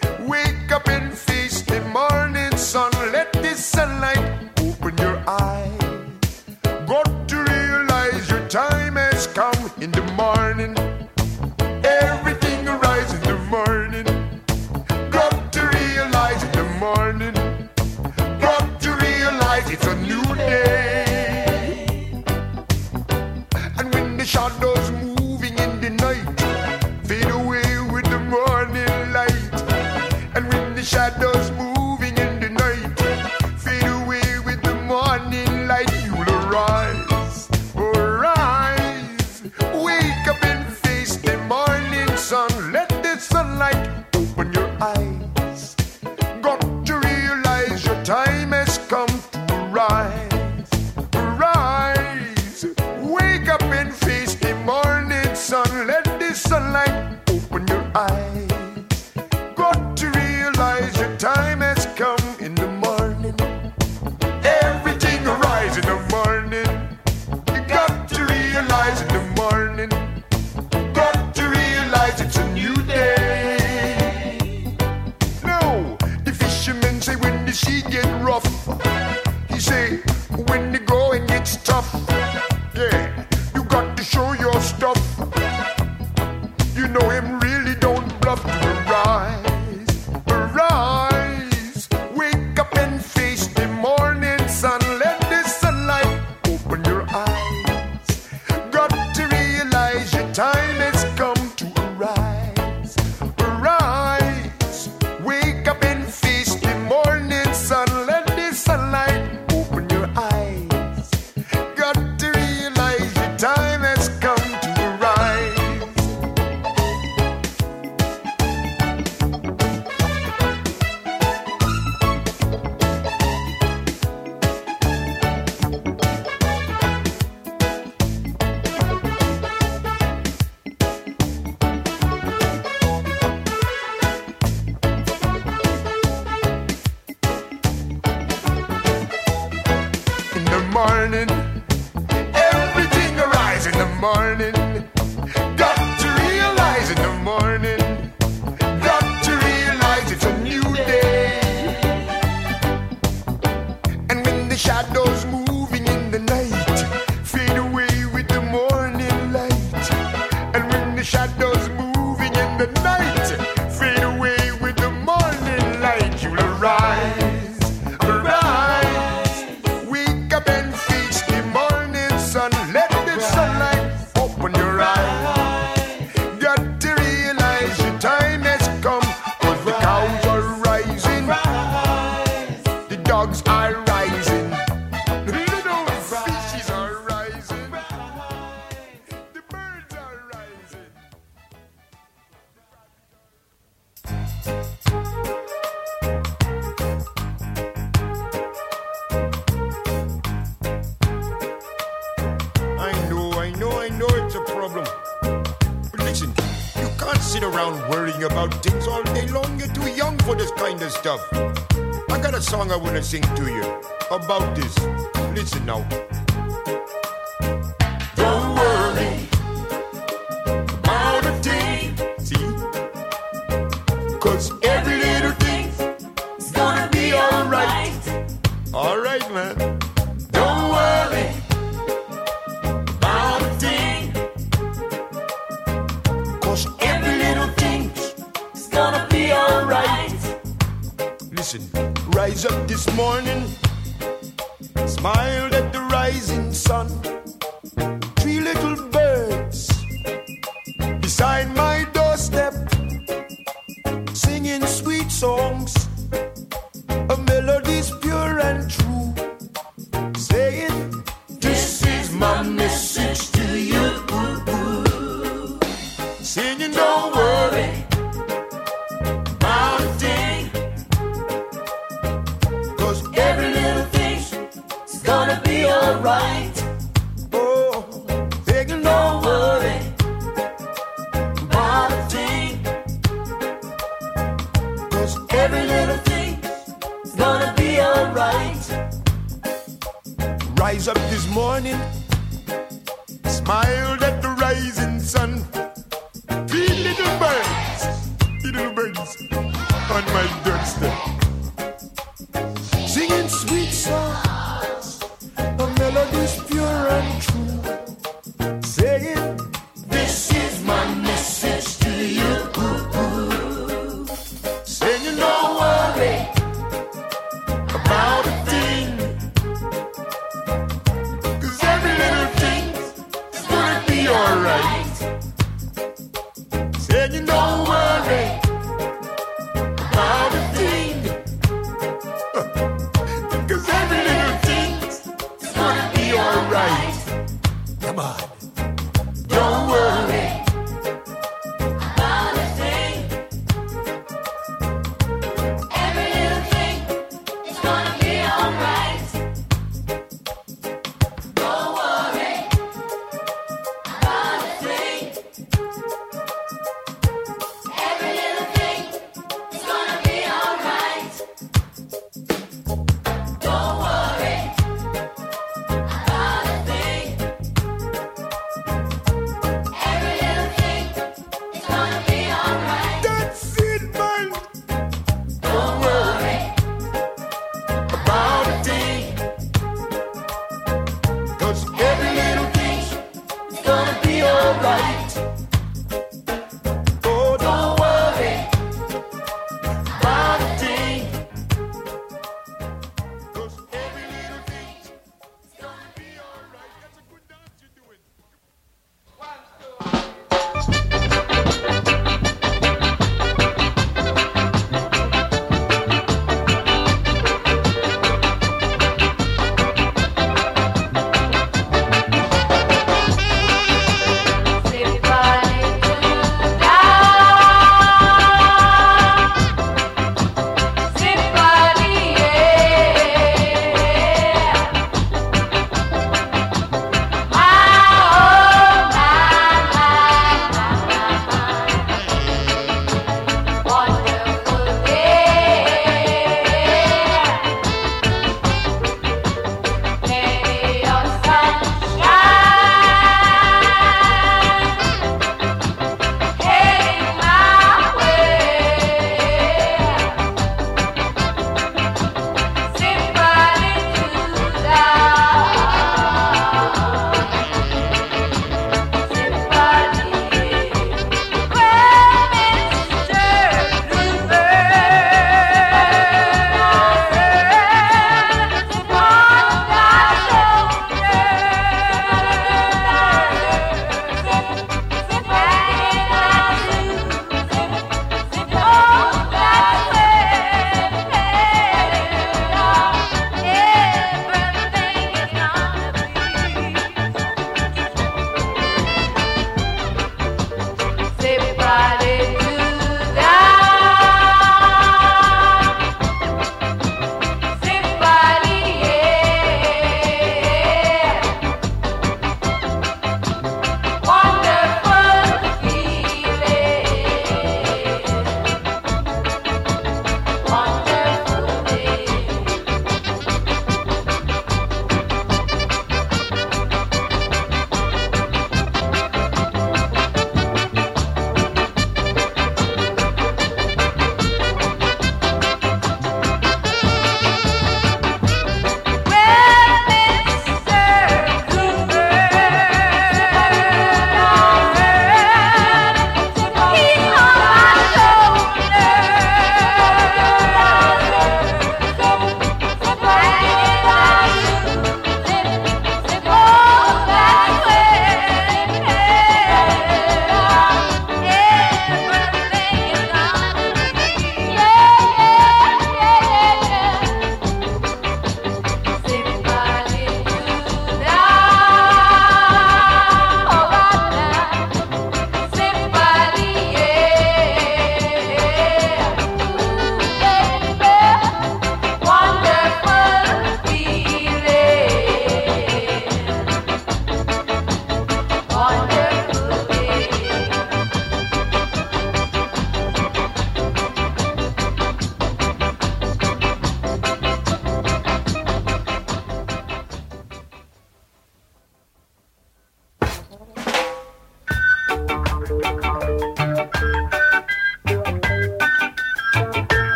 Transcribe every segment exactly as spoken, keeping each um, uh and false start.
Wake up and face the morning sun. Let the sunlight open your eyes. Got to realize your time has come in the morning. Everything arises in the morning. Got to realize in the morning. Got to realize it's a new day. And when the shadows moving in the night fade away with the morning light. And when the shadows moving in the night fade away with the morning light, you'll arise, arise. Wake up and face the morning sun. Let the sunlight open your eyes. Got to realize your time has come to arise, arise. Wake up and face the morning sun. Let the sunlight open your eyes. Got to realize your time has come in the morning. Everything arise in the morning. You got to realize in the morning. Got to realize it's a new day. No, the fisherman say when the sea get rough, he say when the going gets tough, yeah, you got to show your stuff. You know him really don't bluff. To arise, arise. Wake up and face the morning sun. Let the sunlight open your eyes. Got to realize your time has come to arise, arise. Wake up and face the morning sun. Let the sunlight open your eyes. Got to realize your time has come to arise. In the morning, everything arise in the morning. Got to realize in the morning. Got to realize it's a new day. And when the shadows moving in the night fade away with the morning light. And when the shadows moving in the night fade away with the morning light, you'll arise, arise. Wake up and face the morning sun. Let the sunlight open your eyes. Got to realize your time has come. 'Cause the cows are rising, the dogs are rising, the little fishes are rising, the birds are rising. I know, I know, I know it's a problem. But listen, you can't sit around worrying about things all day long. You're too young for this kind of stuff. I got a song I want to sing to you about this. Listen now. Don't worry about a thing. See? 'Cause every little thing It's gonna be alright. alright, man. Don't worry about a thing. 'Cause every little thing. It's gonna be alright. Listen, rise up this morning, smiled at the rising sun. Three little birds beside my doorstep, singing sweet songs, a melody's pure and true, saying, this is my message to you. Singing, don't worry about a thing. 'Cause every little thing It's gonna be alright. oh, thinking, don't worry About a thing. 'cause Every little thing is gonna be alright. rise up this morning, smiled at the rising sun. Three little birds, little birds on my doorstep. Singing sweet songs, the melodies pure and true. Saying, this is my message to you. Saying, don't worry about a thing, 'cause every little thing is gonna be alright. Saying, don't worry about a thing,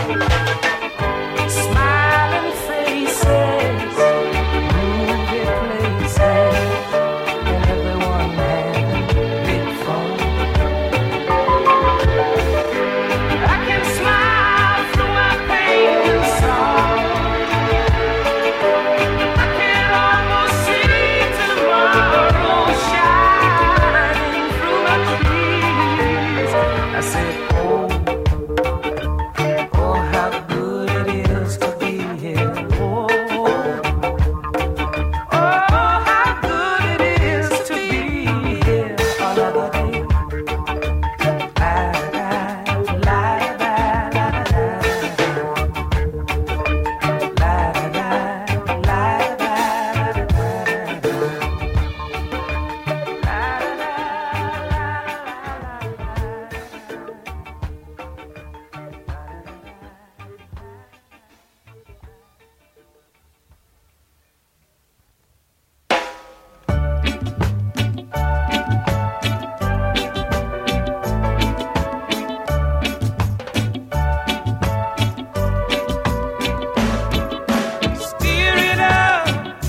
Smiling faces, movie places, and everyone having big fun. I can smile through my pain and sorrow. I can almost see tomorrow shining through my trees. I said, oh, oh, how good it is to be here. Oh, oh, how good it is to be here another day. La, la, la, la, la, la, la, la, la, steer it up,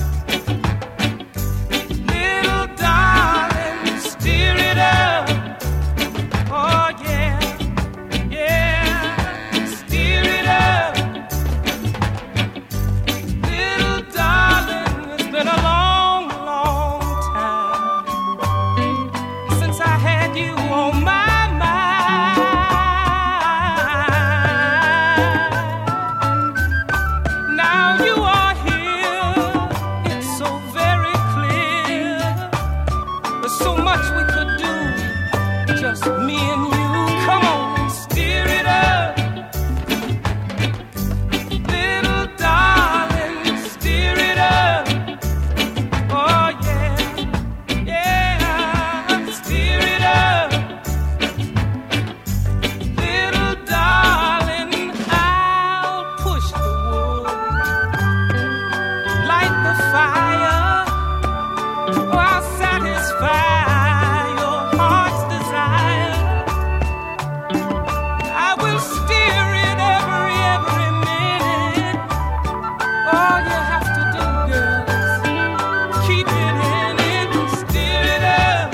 little darling, steer it up. Oh yeah, yeah, steer it up, little darling. It's been a long, long time since I had you on my mind. Now you are here, it's so very clear. There's so much we could do, just me and you. Come on, steer it up, little darling, steer it up. Oh yeah, yeah, steer it up, little darling. I'll push the wood, light the fire. Oh, I'll satisfy your heart's desire. I will steer it every, every minute. All you have to do, girl, is keep it in it and steer it up.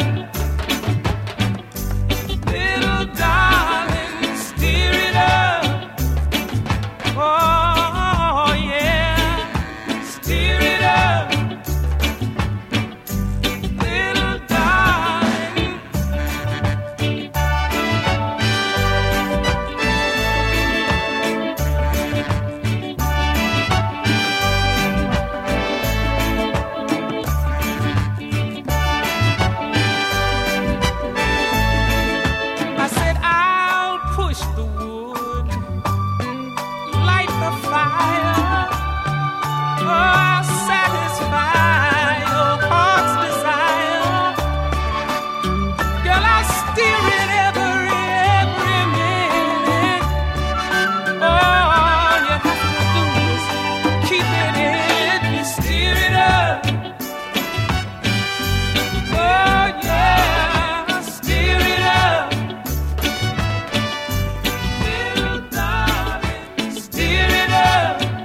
Little darling, steer it up. Oh, yeah, steer it up. Little darling. I said I'll push the wood, light the fire. Oh, I'll satisfy your heart's desire. Girl, I'll steer it every, every minute. All you have to do is keep it in it and steer it up. Oh yeah, steer it up, little darling, steer it up.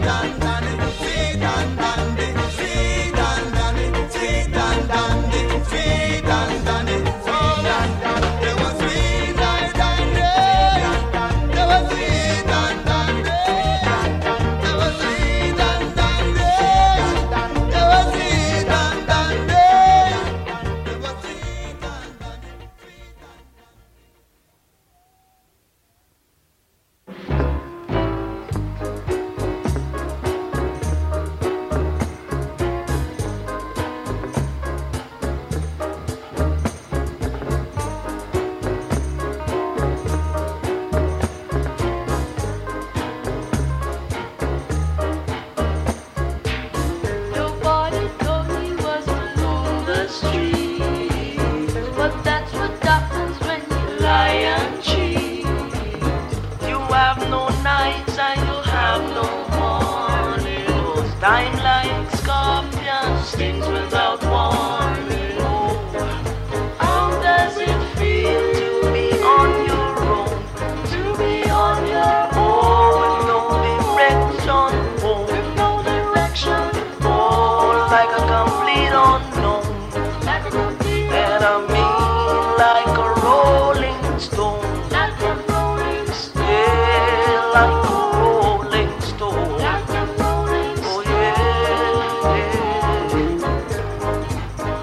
Time like scorpions, stings without warning. Oh, how does it feel to be on your own? To be on your own with no direction, oh, with no direction, oh, like a complete unknown, like a complete and I mean like a rolling stone, like a rolling stone, yeah, like a rolling stone, like a rolling stone.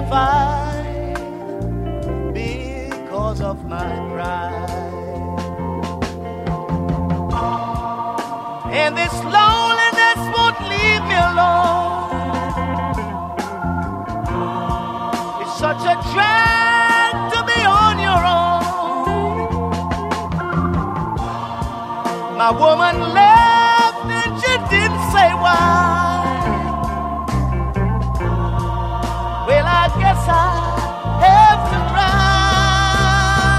survive because of my pride. And this loneliness won't leave me alone. It's such a drag to be on your own. My woman left and she didn't say why. Well, I guess I have to cry.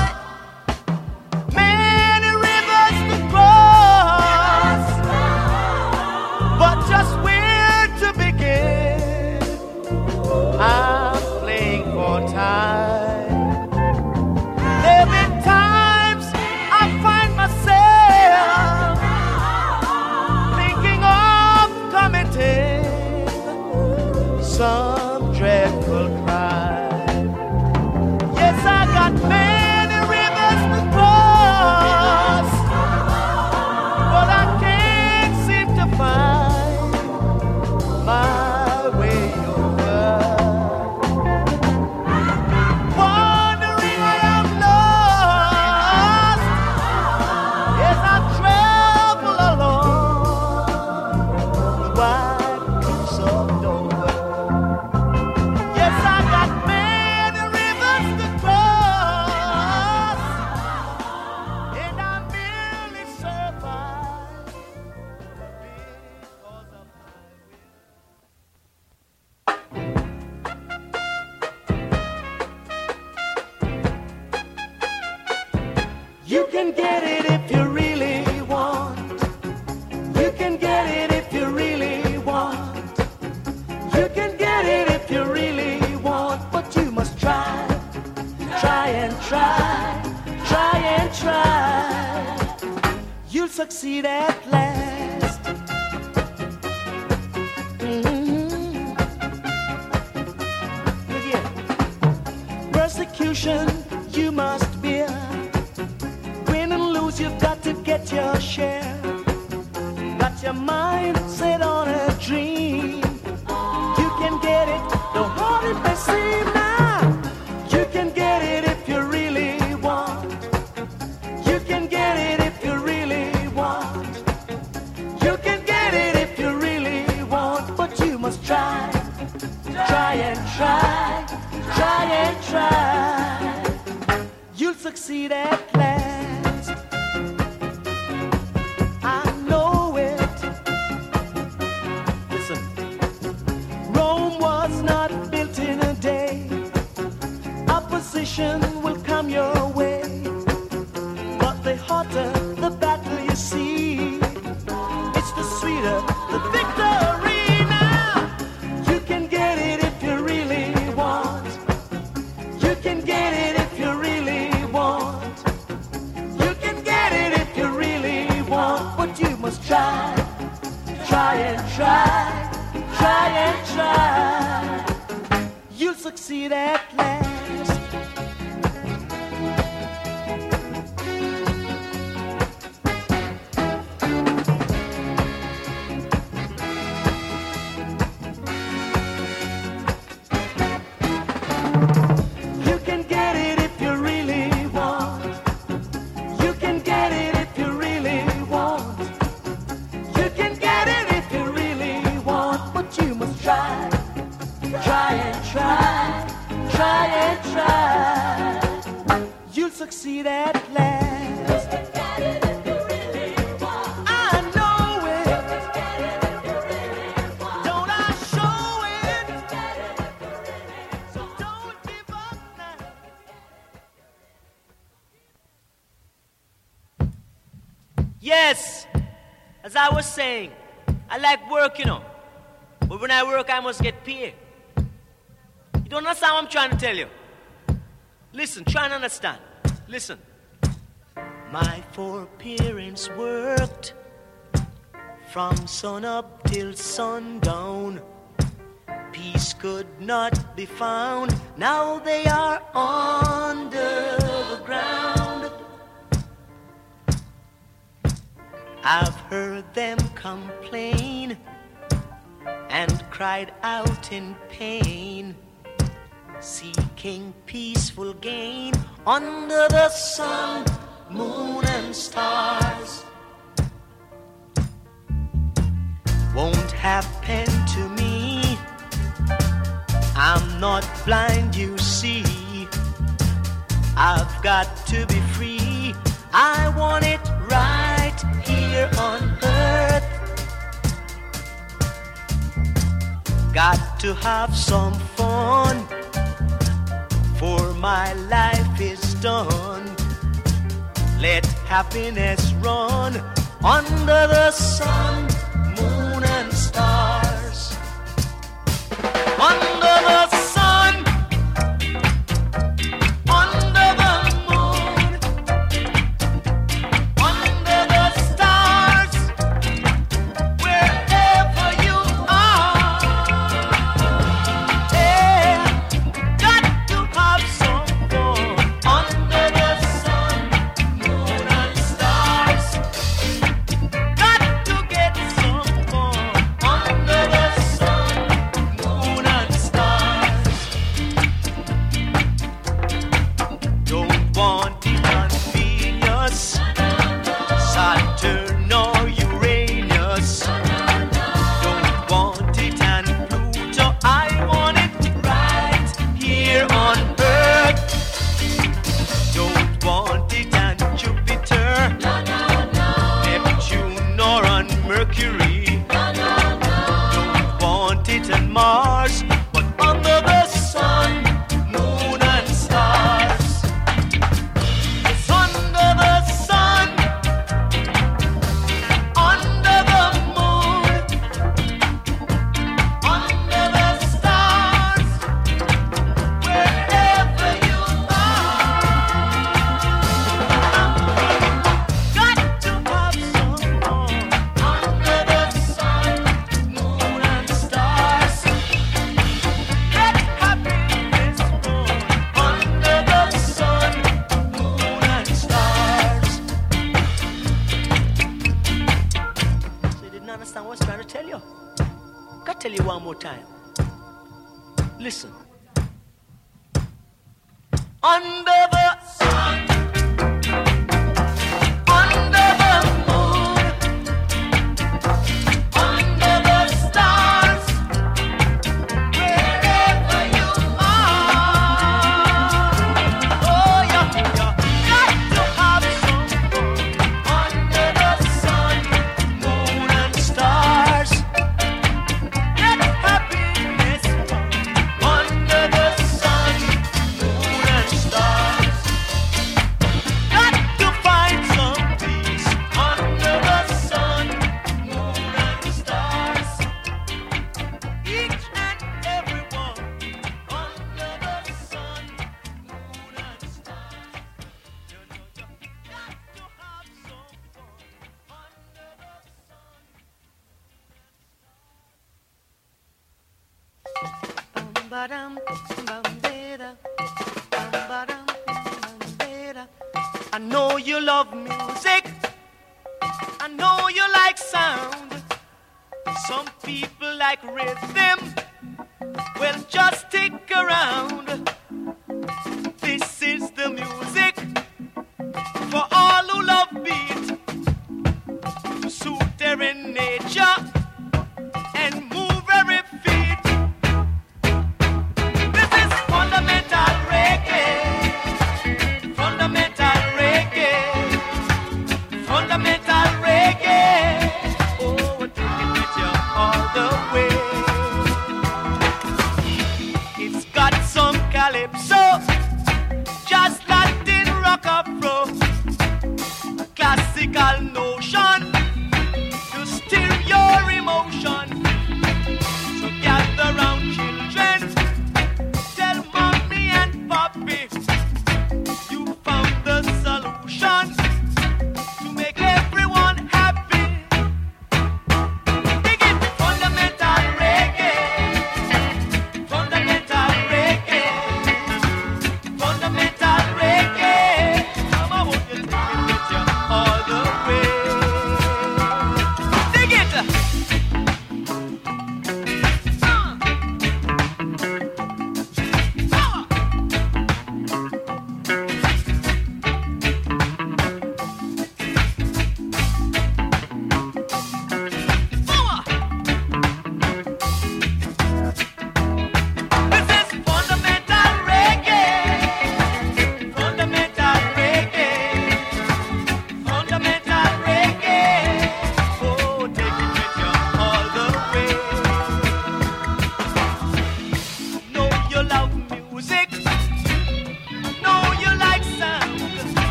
Many rivers to cross, but just where to begin? I'm playing for time. There've been times I find myself thinking of committing some dreadful crime. Yes, I got many rivers to cross, but I can't seem to find my way over. Wondering why I'm lost as I travel along the wide coast of Dover. Yes, I got many rivers to cross, and I merely survive because of my will. You can get it if you really want. You can get it if you really want. You can get it if you really want, but you must try, try and try, try and try. You'll succeed at last. Mhm. Look here. Persecution you must bear. Win and lose, you've got to get your share. Got your mind set on a dream. You can get it, don't hold it may seem now. You can get it if you really want. You can get it if you really want. You can get it if you really want, but you must try, try and try, try and try. You'll succeed at last. I know it. Listen. Rome was not built in a day. Opposition will come your way, but the hotter the battle you see, it's the sweeter the victory. Now you can get it if you really want. You can get it if you really want. You can get it if you really want, but you must try, try and try, try and try. You'll succeed at last. You can get it if you really want. You can get it if you really want. You can get it if you really want, but you must try, try and try, try and try. You'll succeed at last. I know it. Don't I show it? So don't give up now. Yes, as I was saying, I like work, you know. But when I work, I must get paid. You don't understand what I'm trying to tell you? Listen, try and understand. Listen. My four parents worked from sun up till sundown. Peace could not be found. Now they are under the ground. I've heard them complain and cried out in pain. seeking peaceful gain under the sun, moon and stars. Won't happen to me, I'm not blind, you see. I've got to be free, I want it right here on earth. Got to have some fun, for my life is done. Let happiness run under the sun, moon and stars. Under the sun, under the moon, under the stars, wherever you are. Yeah, got to have some fun under the sun, moon and stars. Got to get some fun under the sun, moon and stars. Don't want it on Venus, Saturn or Uranus. Don't want it on Pluto, I want it right here on Earth. Don't want it on Jupiter, Neptune or on Mercury. Don't want it on Mars, but under the sun, moon and stars. It's under the sun, under the moon, under the stars, wherever you are. Got to have some fun under the sun, moon and stars. Let happiness run under the sun, moon and stars. So you didn't understand what I was trying to tell you? Gotta tell you one more time. Listen. Under the sun, under the moon, under the stars, wherever you are. Oh, yeah, yeah. Got to have some fun under the sun, moon and stars. Let happiness run under the sun, moon and stars. Got to find some peace under the sun, moon and stars. Each and every one under the sun, moon and stars. You know you got to have some fun under the sun. Bum-ba-dum, bum-ba-da, bum-ba-dum, bum-ba-da. I know you love music, I know you like sound. Some people like rhythm, well just stick around. This is the music for all who love beat, to suit their nature and move every feet. This is fundamental reggae, fundamental reggae, fundamental reggae. Oh, we're taking with you all the way. It's got some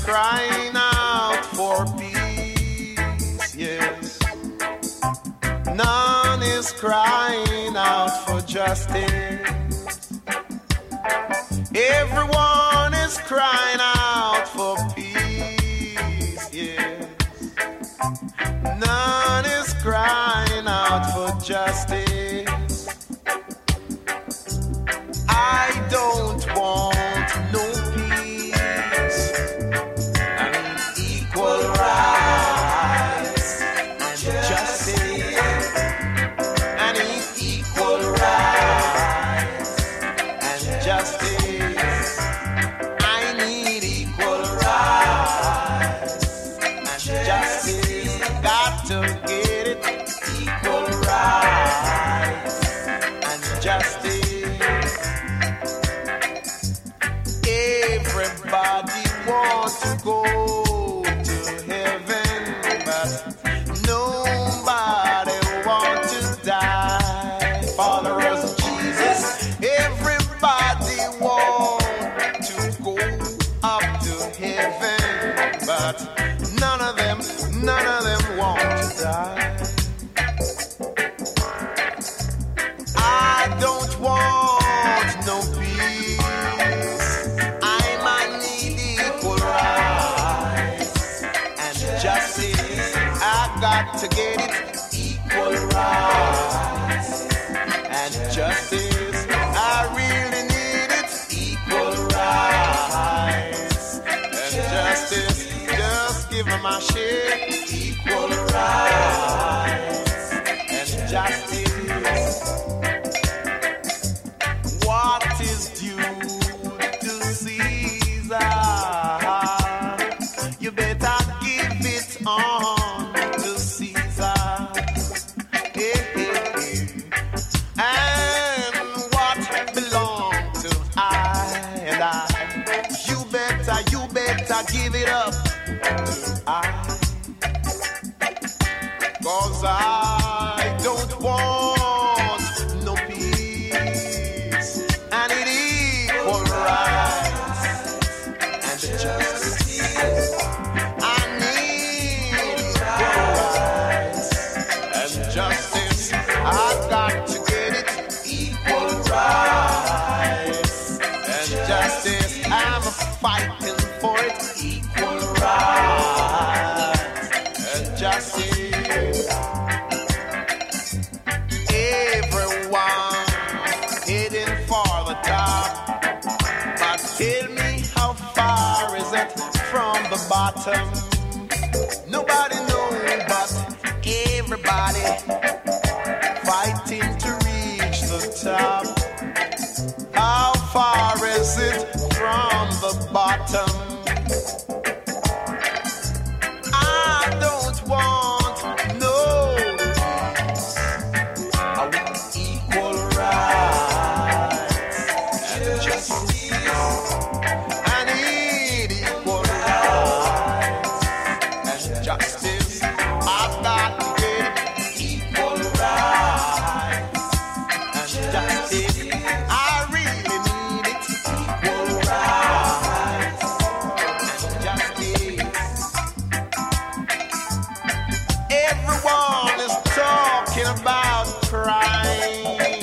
crying out for peace, yes. None is crying out for justice. Everyone is crying out for peace, yes. None is crying out for justice. I don't want no peace. I need equal rights and justice. I need equal rights and justice. I need equal rights and justice. Got to get it. Equal rights and justice. Everybody wants to go to heaven, but nobody wants to die. Followers of Jesus, everybody wants to go up to heaven, but none of them, none of them want to die. I don't want no peace. I might need equal rights and justice. I got to get it. Equal rights and justice. I really need it. Equal rights and justice. Just give me my share. Equal rights and justice. What is due to Caesar? You better give it on to Caesar. Hey, hey, hey. And what belongs to I and I? You better, you better give it up to I. 'Cause I don't want no peace. I need equal rights and justice. I need equal rights and justice. I got to get it. Equal rights and justice. I'm fighting for it. Equal rights and justice. Everyone heading for the top, but tell me how far is it from the bottom? Nobody knows, but everybody fighting to reach the top. How far is it from the bottom? I don't want no peace. I want equal rights and justice. I need equal rights and justice. I've got to get equal rights and justice. I really need it. Equal rights and justice. Everyone is talking about crime.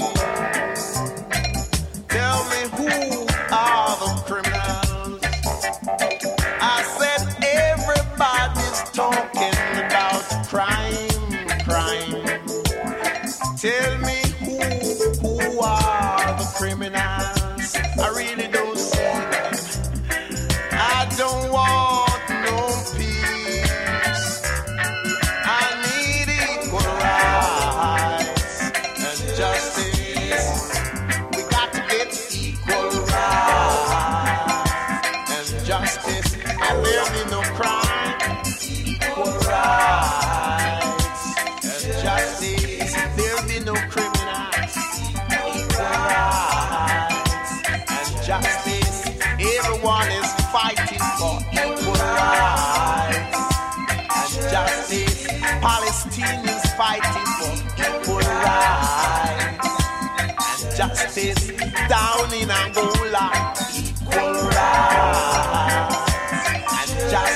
Tell me, who are the criminals? I said everybody's talking about crime, crime. Tell me, who who are the criminals? I really don't see them. I don't want no peace. I need equal rights and justice. We got to get equal rights and justice. And there be no crime. Equal rights and justice. There be no criminals. Equal rights and justice. Everyone is fighting for equal rights and justice. Palestinians fighting for equal rights and justice. Down in Angola, equal rights and justice.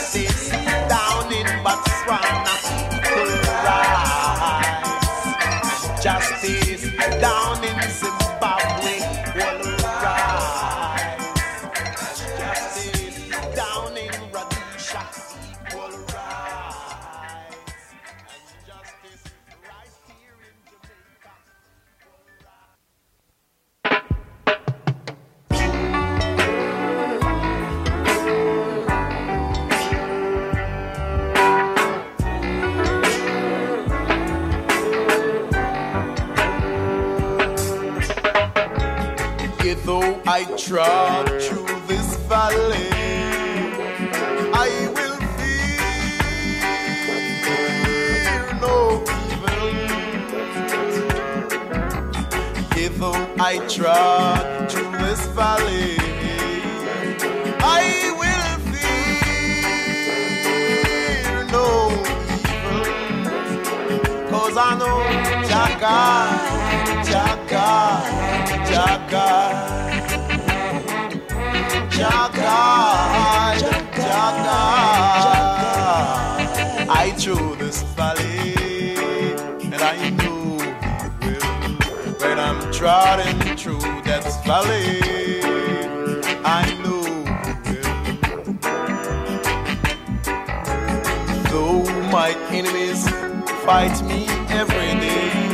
Though I trod through this valley, I will fear no evil. Yea, though I trod through this valley, I will fear no evil. 'Cause I know Jah God, Jah God, Jah God, Jah God, Jah God. I through this valley, and I know He will. When I'm trotting through that valley, I know He will. Though my enemies fight me every day,